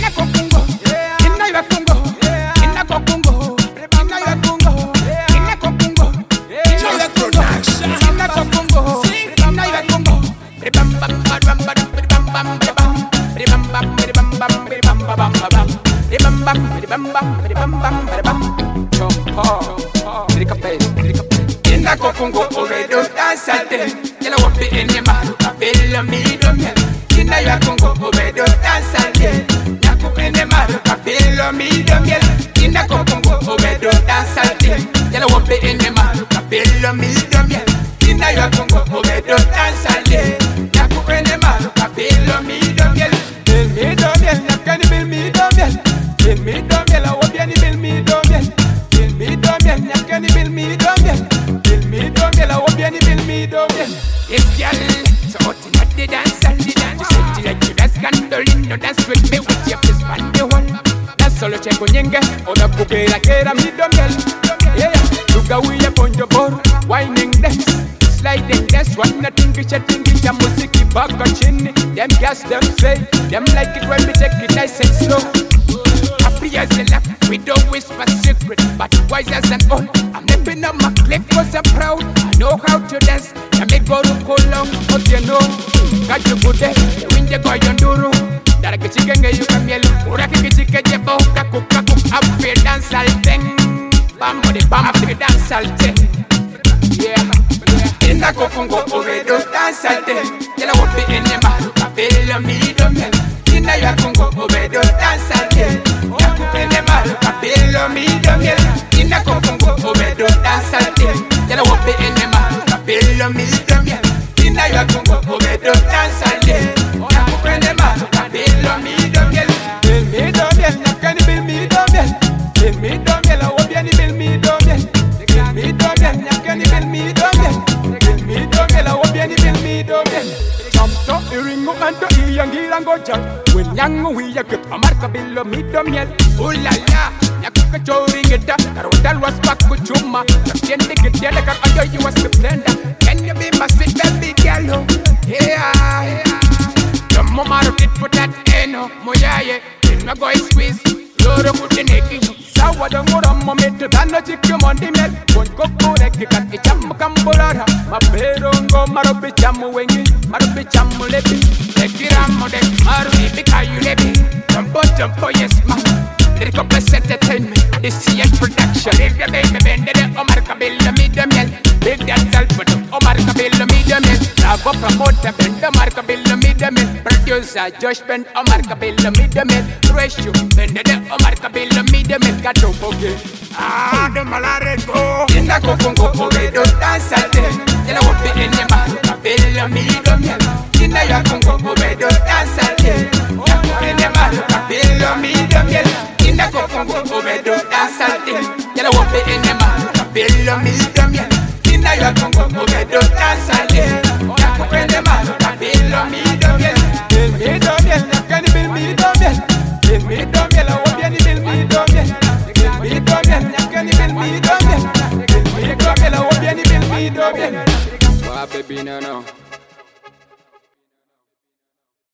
kokungo, inna ya kungo, inna kokungo, inna ya kungo, inna kokungo, inna ya kungo, inna kokungo, inna ya kungo. Bam bam bam bam bam bam bam bam bam bam bam bam bam bam. Inna kokungo oredo dansante, yala wapi ene maru kapelo mido miel. Inna ya kongo oredo dansante, yaku ene maru kapelo mido miel. Inna kokungo oredo dansante, yala wapi ene maru kapelo mido miel. Inna ya kongo oredo dansante, yaku ene maru kapelo mido miel. Bil mido miel, yakani bil mido miel. Bil mido miel, awobi ani bil mido miel. Bil mido miel, yakani bil mido miel. Bil mido miel, awobi ani bil mido miel. Yes, girl, so hot in the dance and the dance. You said you like you dance, candling, no dance with me with your fist on the wall. That's solo check on yenga, oda bukera kera mido miel. Yeah, look how we upon your board, whining dance. Sliding that's one nothing we chatting with your music back on chin. Them gas them say, them like it when we take it nice and slow. Happy as a laugh, we don't whisper secret, but wise as an old. I'm nipping up my clip cause I'm proud. I know how to dance, I make go to go long, but you know. Got you good there, you win the guy on duro. That I get chicken, you can yell, or I can get chicken, you bow, kaku, up here, dance all thing. Bam, bam, up here, dance all thing. Yeah. Inna kokungo oredo dansante, yala wapi ene maru kapelo mido miel. Inna ya kongo oredo dansante, yaku ene maru kapelo mido miel. Inna kokungo oredo dansante, yala wapi ene maru kapelo mido miel. Inna ya kongo oredo dansante, yaku ene maru kapelo mido miel. Bil mido miel, yakani bil mido miel. Bil mido miel, awobi ani bil mido miel. Bil mido miel, yakani bil mido miel. Samto iringo anto iyangira ngoja wenyango wiya ke amarka billo mido miel. Ulala yakuka chori ngeta karondal was back kuchuma tiende getiende kar ayo you was splendor. Can you be my sweet baby girl? Yeah. The mama rocket put that eno moyaye in my boy squeeze loro kuteneki. Sawa da ngora momento dano chikyo mondi miel. Bonko kore kikat icham kambolara maperongo marobi chamu wengi marobi chamu lebi lekiramo de marobi bikayu lebi jumpo yes man lyrical plus entertainment this is production if you baby bend the Omar Kabila middle miel big that self but Omar Kabila middle miel Bravo promoter bend Omar Kabila middle miel producer Josh bend Omar Kabila middle miel ratio bend the Omar Kabila middle miel gato boge the malare go inna kokungo oredo dansante yala wopi ene maru kapelo mido miel. Inna ya kongo oredo dansante yaku ene maru kapelo mido miel. Inna kokungo oredo dansante yala wopi ene maru kapelo mido miel. Inna ya kongo oredo dansante yaku ene maru kapelo mido miel. Bil mido miel, yakani bil mido miel. Bil mido miel, awobi ani bil mido miel. Bil mido miel, yakani bil mido miel. Bil mido miel, awobi ani bil mido miel. Wow, baby, no.